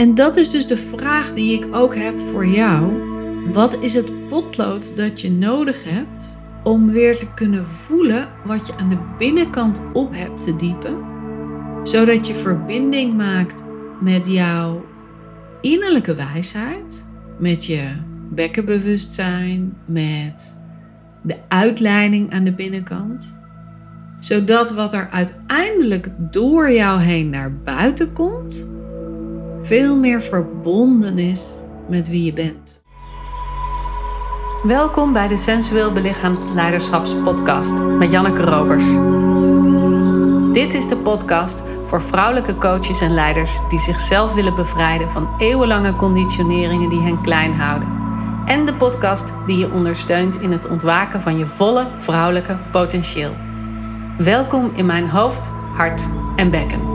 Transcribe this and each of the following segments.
En dat is dus de vraag die ik ook heb voor jou. Wat is het potlood dat je nodig hebt om weer te kunnen voelen wat je aan de binnenkant op hebt te diepen, zodat je verbinding maakt met jouw innerlijke wijsheid, met je bekkenbewustzijn, met de uitleiding aan de binnenkant, zodat wat er uiteindelijk door jou heen naar buiten komt, veel meer verbonden is met wie je bent. Welkom bij de Sensueel Belichaamd Leiderschapspodcast met Janneke Robers. Dit is de podcast voor vrouwelijke coaches en leiders die zichzelf willen bevrijden van eeuwenlange conditioneringen die hen klein houden. En de podcast die je ondersteunt in het ontwaken van je volle vrouwelijke potentieel. Welkom in mijn hoofd, hart en bekken.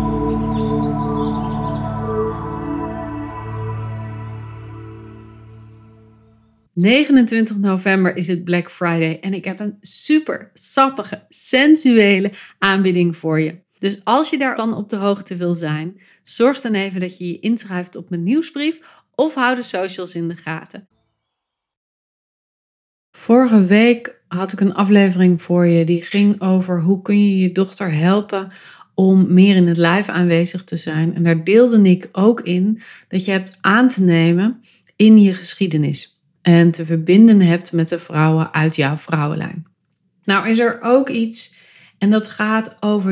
...29 november is het Black Friday en ik heb een super sappige, sensuele aanbieding voor je. Dus als je daarvan op de hoogte wil zijn, zorg dan even dat je je inschrijft op mijn nieuwsbrief of hou de socials in de gaten. Vorige week had ik een aflevering voor je die ging over hoe kun je je dochter helpen om meer in het lijf aanwezig te zijn. En daar deelde ik ook in dat je hebt aan te nemen in je geschiedenis. En te verbinden hebt met de vrouwen uit jouw vrouwenlijn. Nou is er ook iets en dat gaat over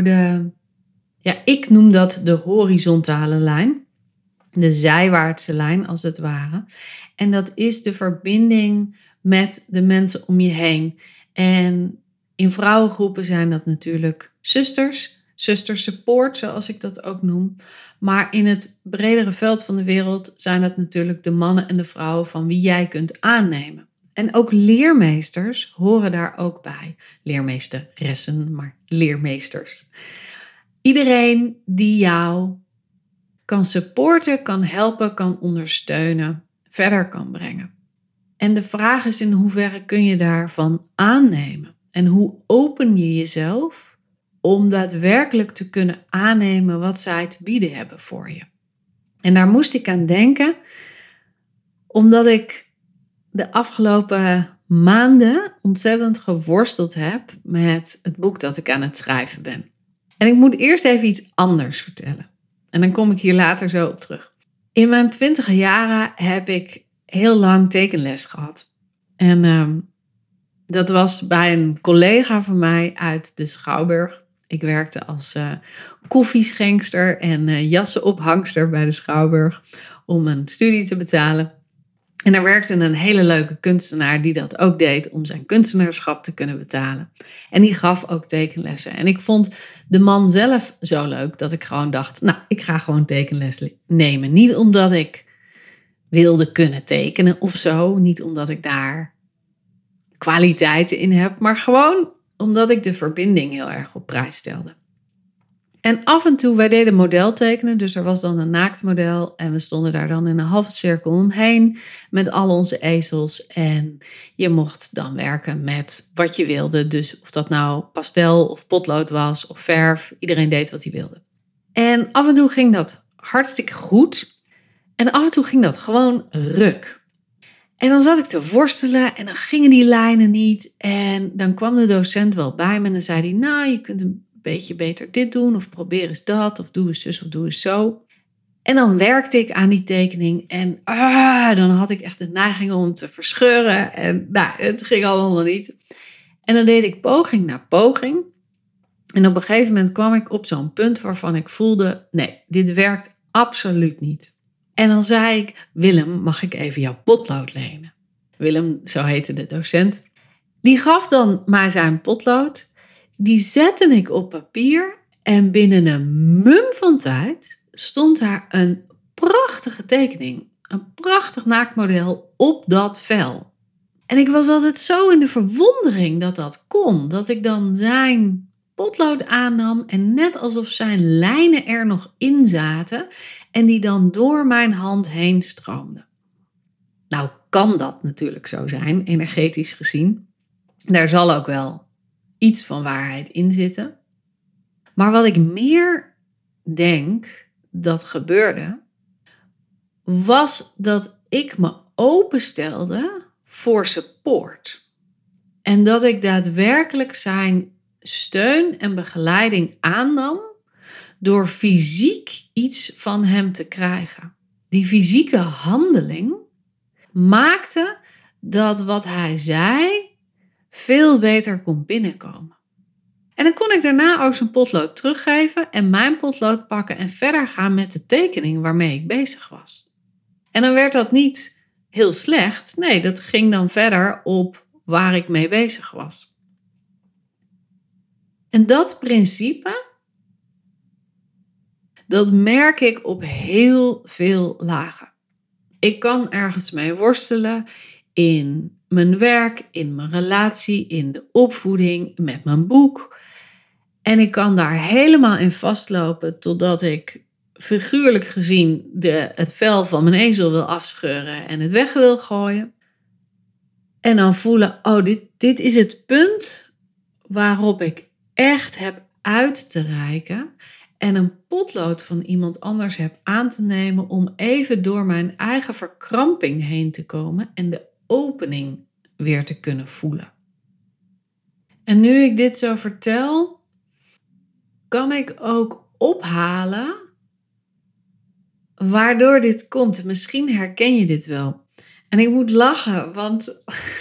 ik noem dat de horizontale lijn. De zijwaartse lijn als het ware. En dat is de verbinding met de mensen om je heen. En in vrouwengroepen zijn dat natuurlijk zusters. Zustersupport, zoals ik dat ook noem. Maar in het bredere veld van de wereld zijn dat natuurlijk de mannen en de vrouwen van wie jij kunt aannemen. En ook leermeesters horen daar ook bij. Leermeesteressen, maar leermeesters. Iedereen die jou kan supporten, kan helpen, kan ondersteunen, verder kan brengen. En de vraag is in hoeverre kun je daarvan aannemen? En hoe open je jezelf om daadwerkelijk te kunnen aannemen wat zij te bieden hebben voor je. En daar moest ik aan denken, omdat ik de afgelopen maanden ontzettend geworsteld heb met het boek dat ik aan het schrijven ben. En ik moet eerst even iets anders vertellen. En dan kom ik hier later zo op terug. In mijn 20 jaren heb ik heel lang tekenles gehad. En dat was bij een collega van mij uit de Schouwburg. Ik werkte als koffieschenkster en jassenophangster bij de Schouwburg om een studie te betalen. En daar werkte een hele leuke kunstenaar die dat ook deed om zijn kunstenaarschap te kunnen betalen. En die gaf ook tekenlessen. En ik vond de man zelf zo leuk dat ik gewoon dacht, ik ga gewoon tekenles nemen. Niet omdat ik wilde kunnen tekenen of zo. Niet omdat ik daar kwaliteiten in heb, maar gewoon omdat ik de verbinding heel erg op prijs stelde. En af en toe, wij deden modeltekenen, dus er was dan een naaktmodel en we stonden daar dan in een halve cirkel omheen met al onze ezels. En je mocht dan werken met wat je wilde, dus of dat nou pastel of potlood was of verf, iedereen deed wat hij wilde. En af en toe ging dat hartstikke goed en af en toe ging dat gewoon ruk. En dan zat ik te worstelen en dan gingen die lijnen niet. En dan kwam de docent wel bij me en dan zei hij, je kunt een beetje beter dit doen of probeer eens dat of doe eens zus of doe eens zo. En dan werkte ik aan die tekening en dan had ik echt de neiging om te verscheuren. En het ging allemaal niet. En dan deed ik poging na poging. En op een gegeven moment kwam ik op zo'n punt waarvan ik voelde, nee, dit werkt absoluut niet. En dan zei ik, Willem, mag ik even jouw potlood lenen? Willem, zo heette de docent. Die gaf dan maar zijn potlood. Die zette ik op papier. En binnen een mum van tijd stond daar een prachtige tekening. Een prachtig naaktmodel op dat vel. En ik was altijd zo in de verwondering dat dat kon. Dat ik dan zijn potlood aannam en net alsof zijn lijnen er nog in zaten en die dan door mijn hand heen stroomden. Nou kan dat natuurlijk zo zijn, energetisch gezien. Daar zal ook wel iets van waarheid in zitten. Maar wat ik meer denk dat gebeurde, was dat ik me openstelde voor support. En dat ik daadwerkelijk zijn steun en begeleiding aannam door fysiek iets van hem te krijgen. Die fysieke handeling maakte dat wat hij zei veel beter kon binnenkomen. En dan kon ik daarna ook zijn potlood teruggeven en mijn potlood pakken en verder gaan met de tekening waarmee ik bezig was. En dan werd dat niet heel slecht. Nee, dat ging dan verder op waar ik mee bezig was. En dat principe, dat merk ik op heel veel lagen. Ik kan ergens mee worstelen in mijn werk, in mijn relatie, in de opvoeding, met mijn boek. En ik kan daar helemaal in vastlopen totdat ik figuurlijk gezien het vel van mijn ezel wil afscheuren en het weg wil gooien. En dan voelen, dit is het punt waarop ik echt heb uit te reiken en een potlood van iemand anders heb aan te nemen om even door mijn eigen verkramping heen te komen en de opening weer te kunnen voelen. En nu ik dit zo vertel, kan ik ook ophalen waardoor dit komt. Misschien herken je dit wel. En ik moet lachen, want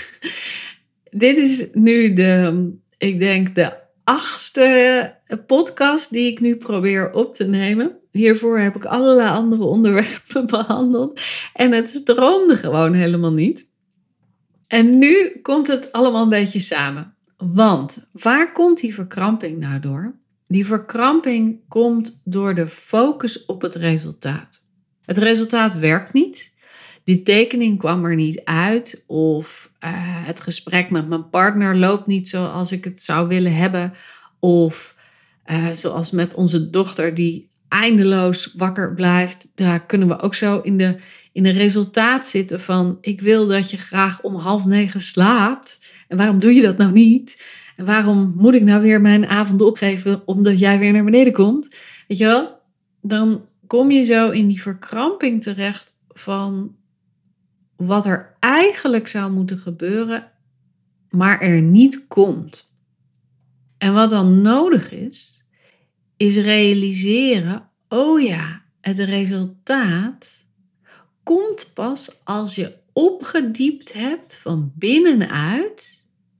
dit is nu de 8e podcast die ik nu probeer op te nemen. Hiervoor heb ik allerlei andere onderwerpen behandeld. En het stroomde gewoon helemaal niet. En nu komt het allemaal een beetje samen. Want waar komt die verkramping nou door? Die verkramping komt door de focus op het resultaat. Het resultaat werkt niet. Die tekening kwam er niet uit. Of het gesprek met mijn partner loopt niet zoals ik het zou willen hebben. Of zoals met onze dochter die eindeloos wakker blijft. Daar kunnen we ook zo in de resultaat zitten van... ik wil dat je graag om 8:30 slaapt. En waarom doe je dat nou niet? En waarom moet ik nou weer mijn avonden opgeven omdat jij weer naar beneden komt? Weet je wel? Dan kom je zo in die verkramping terecht van wat er eigenlijk zou moeten gebeuren, maar er niet komt. En wat dan nodig is realiseren, het resultaat komt pas als je opgediept hebt van binnenuit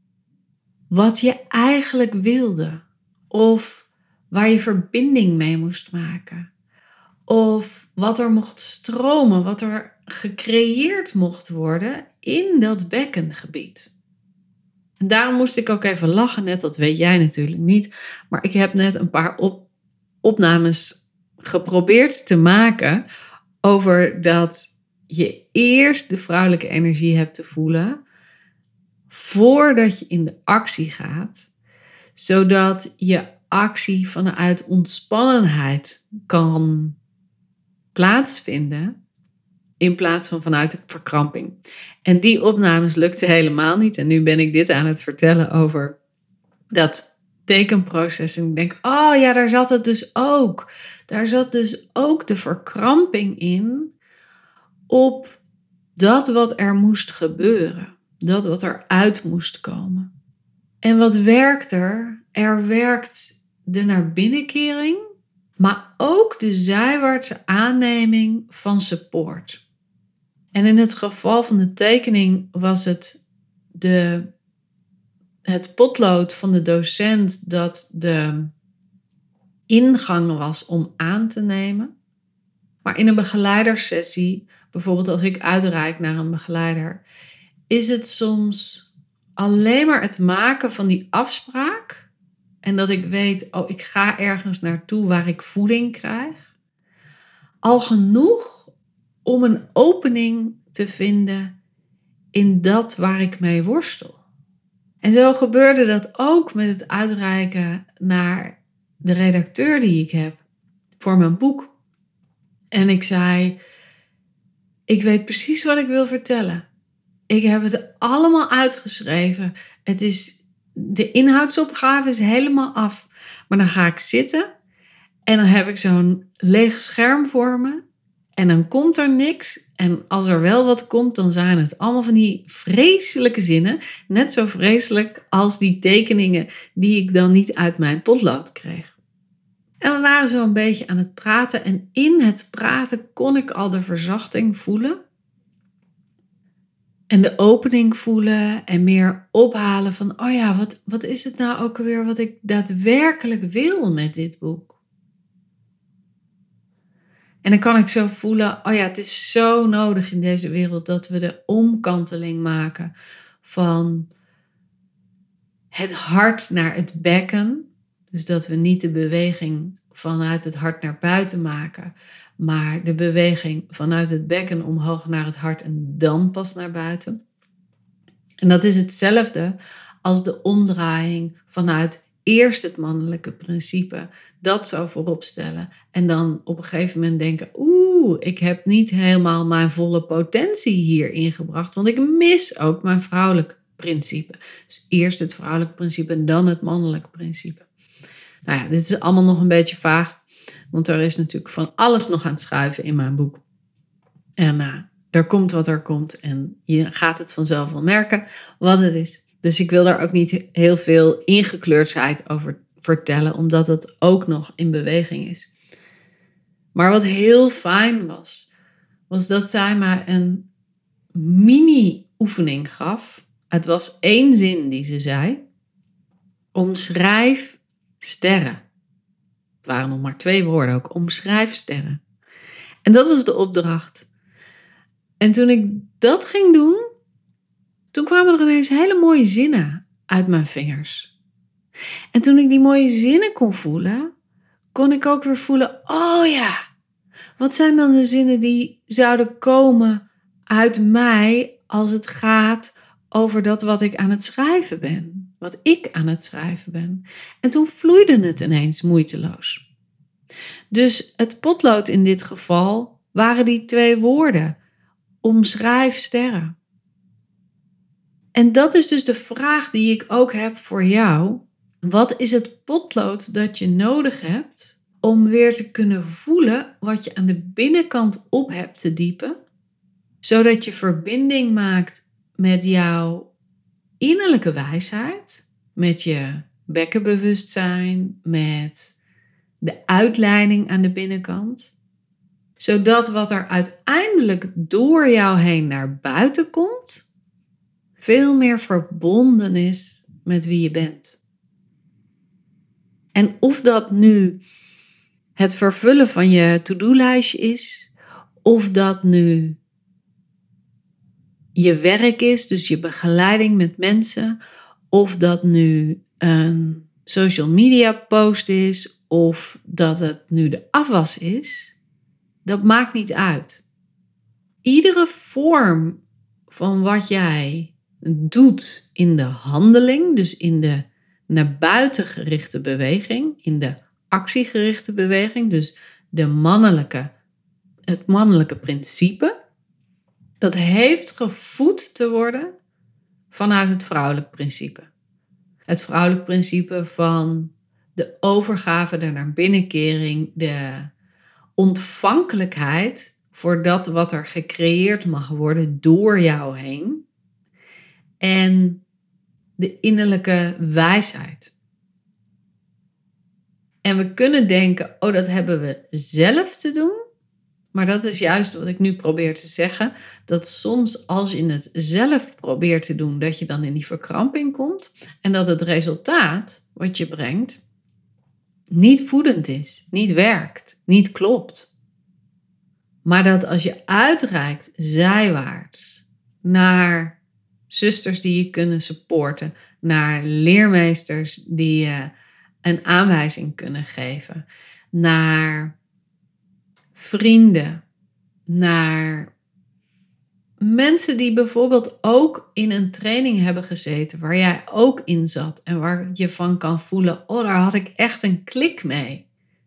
wat je eigenlijk wilde. Of waar je verbinding mee moest maken. Of wat er mocht stromen, wat er gecreëerd mocht worden in dat bekkengebied. En daarom moest ik ook even lachen, net dat weet jij natuurlijk niet. Maar ik heb net een paar opnames geprobeerd te maken over dat je eerst de vrouwelijke energie hebt te voelen voordat je in de actie gaat, zodat je actie vanuit ontspannenheid kan plaatsvinden in plaats van vanuit de verkramping. En die opnames lukten helemaal niet. En nu ben ik dit aan het vertellen over dat tekenproces. En ik denk, daar zat het dus ook. Daar zat dus ook de verkramping in op dat wat er moest gebeuren. Dat wat eruit moest komen. En wat werkt er? Er werkt de naar binnenkering, maar ook de zijwaartse aanneming van support. En in het geval van de tekening was het het potlood van de docent dat de ingang was om aan te nemen. Maar in een begeleidersessie, bijvoorbeeld als ik uitreik naar een begeleider, is het soms alleen maar het maken van die afspraak en dat ik weet, ik ga ergens naartoe waar ik voeding krijg, al genoeg om een opening te vinden in dat waar ik mee worstel. En zo gebeurde dat ook met het uitreiken naar de redacteur die ik heb voor mijn boek. En ik zei, ik weet precies wat ik wil vertellen. Ik heb het allemaal uitgeschreven. De inhoudsopgave is helemaal af. Maar dan ga ik zitten en dan heb ik zo'n leeg scherm voor me. En dan komt er niks. En als er wel wat komt, dan zijn het allemaal van die vreselijke zinnen. Net zo vreselijk als die tekeningen die ik dan niet uit mijn potlood kreeg. En we waren zo een beetje aan het praten. En in het praten kon ik al de verzachting voelen. En de opening voelen en meer ophalen van, oh ja, wat is het nou ook alweer wat ik daadwerkelijk wil met dit boek? En dan kan ik zo voelen, oh ja, het is zo nodig in deze wereld dat we de omkanteling maken van het hart naar het bekken. Dus dat we niet de beweging vanuit het hart naar buiten maken, maar de beweging vanuit het bekken omhoog naar het hart en dan pas naar buiten. En dat is hetzelfde als de omdraaiing vanuit eerst het mannelijke principe, dat zo voorop stellen en dan op een gegeven moment denken, ik heb niet helemaal mijn volle potentie hier ingebracht, want ik mis ook mijn vrouwelijk principe. Dus eerst het vrouwelijk principe en dan het mannelijk principe. Nou ja, dit is allemaal nog een beetje vaag, want er is natuurlijk van alles nog aan het schuiven in mijn boek. En er komt wat er komt en je gaat het vanzelf wel merken wat het is. Dus ik wil daar ook niet heel veel ingekleurdheid over vertellen, omdat het ook nog in beweging is. Maar wat heel fijn was dat zij mij een mini-oefening gaf. Het was 1 zin die ze zei. Omschrijf sterren. Het waren nog maar 2 woorden ook. Omschrijf sterren. En dat was de opdracht. En toen ik dat ging doen, toen kwamen er ineens hele mooie zinnen uit mijn vingers. En toen ik die mooie zinnen kon voelen, kon ik ook weer voelen, oh ja, wat zijn dan de zinnen die zouden komen uit mij als het gaat over dat wat ik aan het schrijven ben. Wat ik aan het schrijven ben. En toen vloeide het ineens moeiteloos. Dus het potlood in dit geval waren die 2 woorden. Omschrijf sterren. En dat is dus de vraag die ik ook heb voor jou. Wat is het potlood dat je nodig hebt om weer te kunnen voelen wat je aan de binnenkant op hebt te diepen, zodat je verbinding maakt met jouw innerlijke wijsheid, met je bekkenbewustzijn, met de uitleiding aan de binnenkant, zodat wat er uiteindelijk door jou heen naar buiten komt, veel meer verbonden is met wie je bent. En of dat nu het vervullen van je to-do-lijstje is, of dat nu je werk is, dus je begeleiding met mensen, of dat nu een social media post is, of dat het nu de afwas is, dat maakt niet uit. Iedere vorm van wat jij doet in de handeling, dus in de naar buiten gerichte beweging, in de actiegerichte beweging, dus het mannelijke principe, dat heeft gevoed te worden vanuit het vrouwelijk principe. Het vrouwelijk principe van de overgave, de naar binnenkering, de ontvankelijkheid voor dat wat er gecreëerd mag worden door jou heen. En de innerlijke wijsheid. En we kunnen denken, dat hebben we zelf te doen. Maar dat is juist wat ik nu probeer te zeggen. Dat soms als je het zelf probeert te doen, dat je dan in die verkramping komt. En dat het resultaat wat je brengt niet voedend is, niet werkt, niet klopt. Maar dat als je uitreikt zijwaarts naar zusters die je kunnen supporten, naar leermeesters die je een aanwijzing kunnen geven, naar vrienden, naar mensen die bijvoorbeeld ook in een training hebben gezeten waar jij ook in zat en waar je van kan voelen, daar had ik echt een klik mee.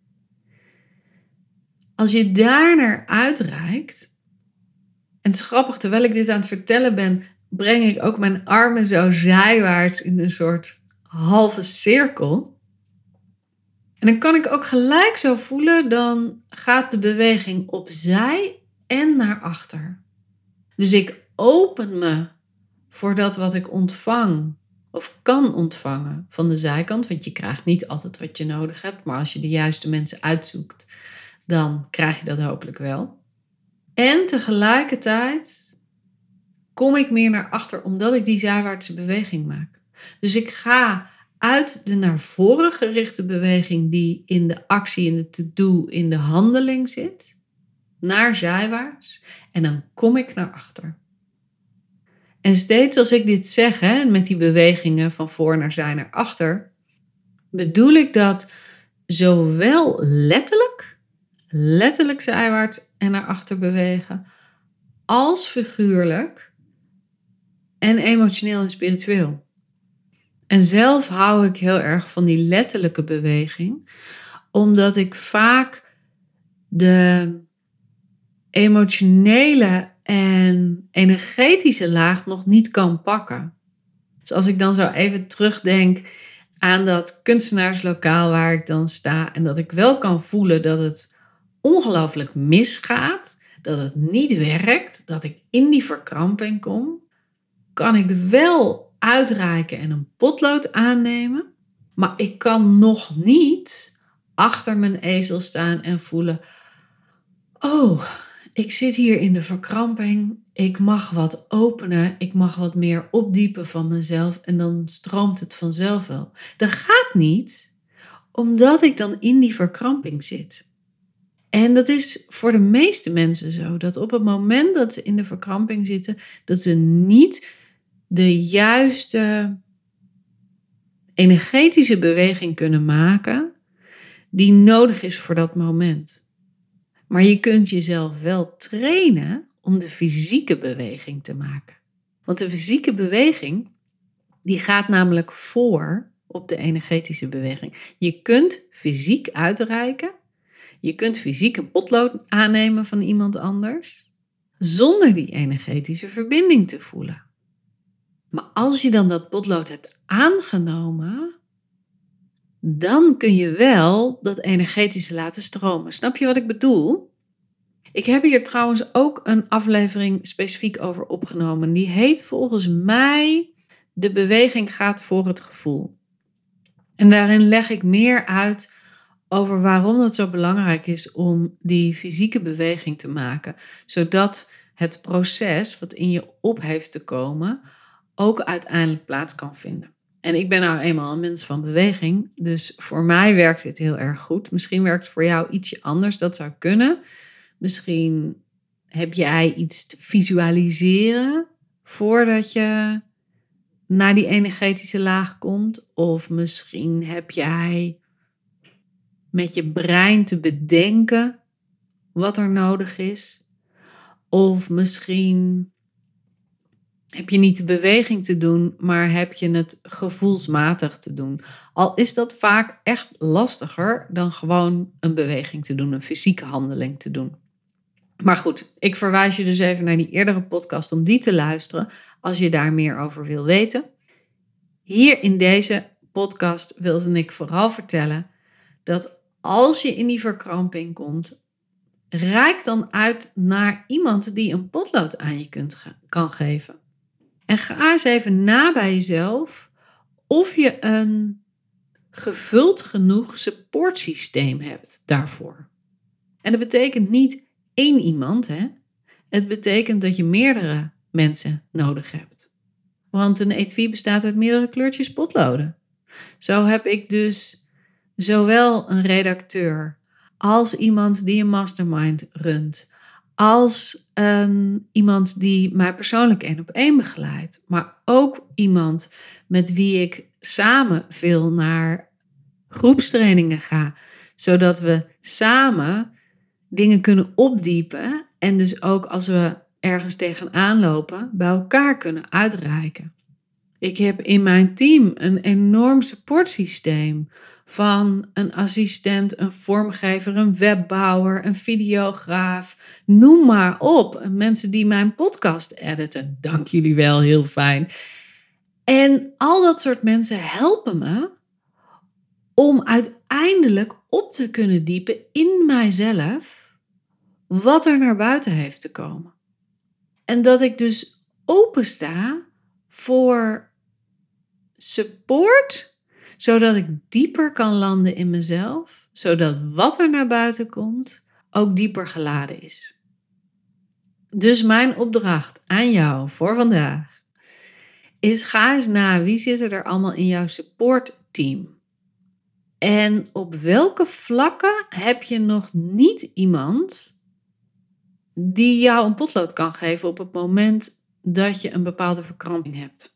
Als je daar naar uitreikt, en het is grappig, terwijl ik dit aan het vertellen ben, breng ik ook mijn armen zo zijwaarts in een soort halve cirkel. En dan kan ik ook gelijk zo voelen, dan gaat de beweging opzij en naar achter. Dus ik open me voor dat wat ik ontvang of kan ontvangen van de zijkant. Want je krijgt niet altijd wat je nodig hebt, maar als je de juiste mensen uitzoekt, dan krijg je dat hopelijk wel. En tegelijkertijd kom ik meer naar achter, omdat ik die zijwaartse beweging maak. Dus ik ga uit de naar voren gerichte beweging die in de actie, in de to-do, in de handeling zit, naar zijwaarts. En dan kom ik naar achter. En steeds als ik dit zeg, met die bewegingen van voor naar zij naar achter, bedoel ik dat zowel letterlijk zijwaarts en naar achter bewegen, als figuurlijk en emotioneel en spiritueel. En zelf hou ik heel erg van die letterlijke beweging, omdat ik vaak de emotionele en energetische laag nog niet kan pakken. Dus als ik dan zo even terugdenk aan dat kunstenaarslokaal waar ik dan sta en dat ik wel kan voelen dat het ongelooflijk misgaat, dat het niet werkt, dat ik in die verkramping kom, kan ik wel uitreiken en een potlood aannemen, maar ik kan nog niet achter mijn ezel staan en voelen, oh, ik zit hier in de verkramping, ik mag wat openen, ik mag wat meer opdiepen van mezelf en dan stroomt het vanzelf wel. Dat gaat niet, omdat ik dan in die verkramping zit. En dat is voor de meeste mensen zo, dat op het moment dat ze in de verkramping zitten, dat ze niet de juiste energetische beweging kunnen maken die nodig is voor dat moment. Maar je kunt jezelf wel trainen om de fysieke beweging te maken. Want de fysieke beweging, die gaat namelijk voor op de energetische beweging. Je kunt fysiek uitreiken. Je kunt fysiek een potlood aannemen van iemand anders, zonder die energetische verbinding te voelen. Maar als je dan dat potlood hebt aangenomen, dan kun je wel dat energetische laten stromen. Snap je wat ik bedoel? Ik heb hier trouwens ook een aflevering specifiek over opgenomen. Die heet volgens mij De beweging gaat voor het gevoel. En daarin leg ik meer uit over waarom het zo belangrijk is om die fysieke beweging te maken. Zodat het proces wat in je op heeft te komen ook uiteindelijk plaats kan vinden. En ik ben nou eenmaal een mens van beweging, dus voor mij werkt dit heel erg goed. Misschien werkt het voor jou ietsje anders, dat zou kunnen. Misschien heb jij iets te visualiseren voordat je naar die energetische laag komt. Of misschien heb jij met je brein te bedenken wat er nodig is. Of misschien heb je niet de beweging te doen, maar heb je het gevoelsmatig te doen. Al is dat vaak echt lastiger dan gewoon een beweging te doen, een fysieke handeling te doen. Maar goed, ik verwijs je dus even naar die eerdere podcast om die te luisteren als je daar meer over wil weten. Hier in deze podcast wilde ik vooral vertellen dat als je in die verkramping komt, reik dan uit naar iemand die een potlood aan je kan geven. En ga eens even na bij jezelf of je een gevuld genoeg supportsysteem hebt daarvoor. En dat betekent niet één iemand, hè? Het betekent dat je meerdere mensen nodig hebt. Want een etui bestaat uit meerdere kleurtjes potloden. Zo heb ik dus zowel een redacteur als iemand die een mastermind runt, als iemand die mij persoonlijk 1-op-1 begeleidt, maar ook iemand met wie ik samen veel naar groepstrainingen ga, zodat we samen dingen kunnen opdiepen en dus ook als we ergens tegenaan lopen, bij elkaar kunnen uitreiken. Ik heb in mijn team een enorm supportsysteem van een assistent, een vormgever, een webbouwer, een videograaf, noem maar op. Mensen die mijn podcast editen, dank jullie wel, heel fijn. En al dat soort mensen helpen me om eindelijk op te kunnen diepen in mijzelf wat er naar buiten heeft te komen. En dat ik dus opensta voor support, zodat ik dieper kan landen in mezelf, zodat wat er naar buiten komt ook dieper geladen is. Dus mijn opdracht aan jou voor vandaag is: ga eens na, wie zitten er allemaal in jouw supportteam? En op welke vlakken heb je nog niet iemand die jou een potlood kan geven op het moment dat je een bepaalde verkramping hebt?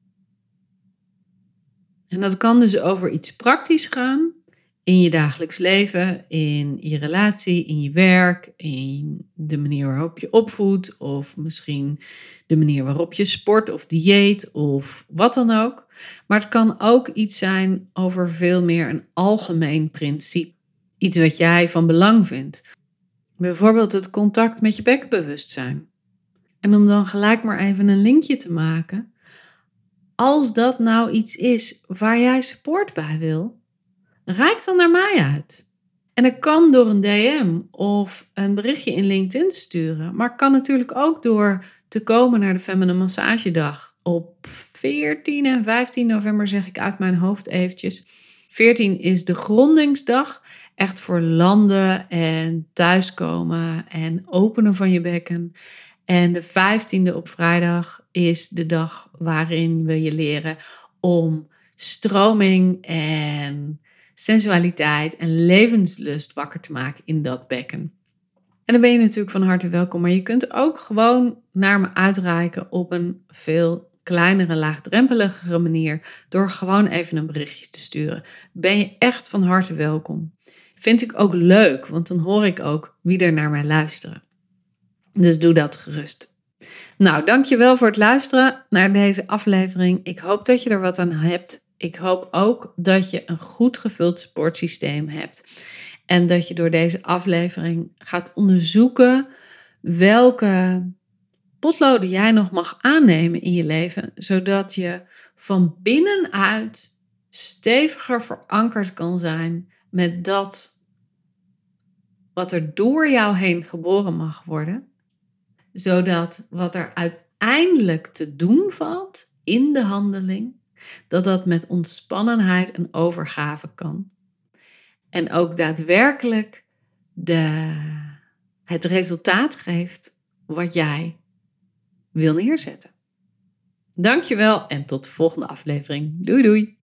En dat kan dus over iets praktisch gaan in je dagelijks leven, in je relatie, in je werk, in de manier waarop je opvoedt, of misschien de manier waarop je sport of dieet of wat dan ook. Maar het kan ook iets zijn over veel meer een algemeen principe. Iets wat jij van belang vindt. Bijvoorbeeld het contact met je bekkenbewustzijn. En om dan gelijk maar even een linkje te maken. Als dat nou iets is waar jij support bij wil, reik dan naar mij uit. En dat kan door een DM of een berichtje in LinkedIn te sturen. Maar kan natuurlijk ook door te komen naar de Feminine Massagedag. Op 14 en 15 november zeg ik uit mijn hoofd eventjes. 14 is de grondingsdag. Echt voor landen en thuiskomen en openen van je bekken. En de 15e op vrijdag is de dag waarin we je leren om stroming en sensualiteit en levenslust wakker te maken in dat bekken. En dan ben je natuurlijk van harte welkom, maar je kunt ook gewoon naar me uitreiken op een veel kleinere, laagdrempeligere manier door gewoon even een berichtje te sturen. Ben je echt van harte welkom. Vind ik ook leuk, want dan hoor ik ook wie er naar mij luisteren. Dus doe dat gerust. Nou, dankjewel voor het luisteren naar deze aflevering. Ik hoop dat je er wat aan hebt. Ik hoop ook dat je een goed gevuld supportsysteem hebt. En dat je door deze aflevering gaat onderzoeken welke potloden jij nog mag aannemen in je leven. Zodat je van binnenuit steviger verankerd kan zijn met dat wat er door jou heen geboren mag worden. Zodat wat er uiteindelijk te doen valt in de handeling, dat met ontspannenheid en overgave kan. En ook daadwerkelijk het resultaat geeft wat jij wil neerzetten. Dankjewel en tot de volgende aflevering. Doei doei!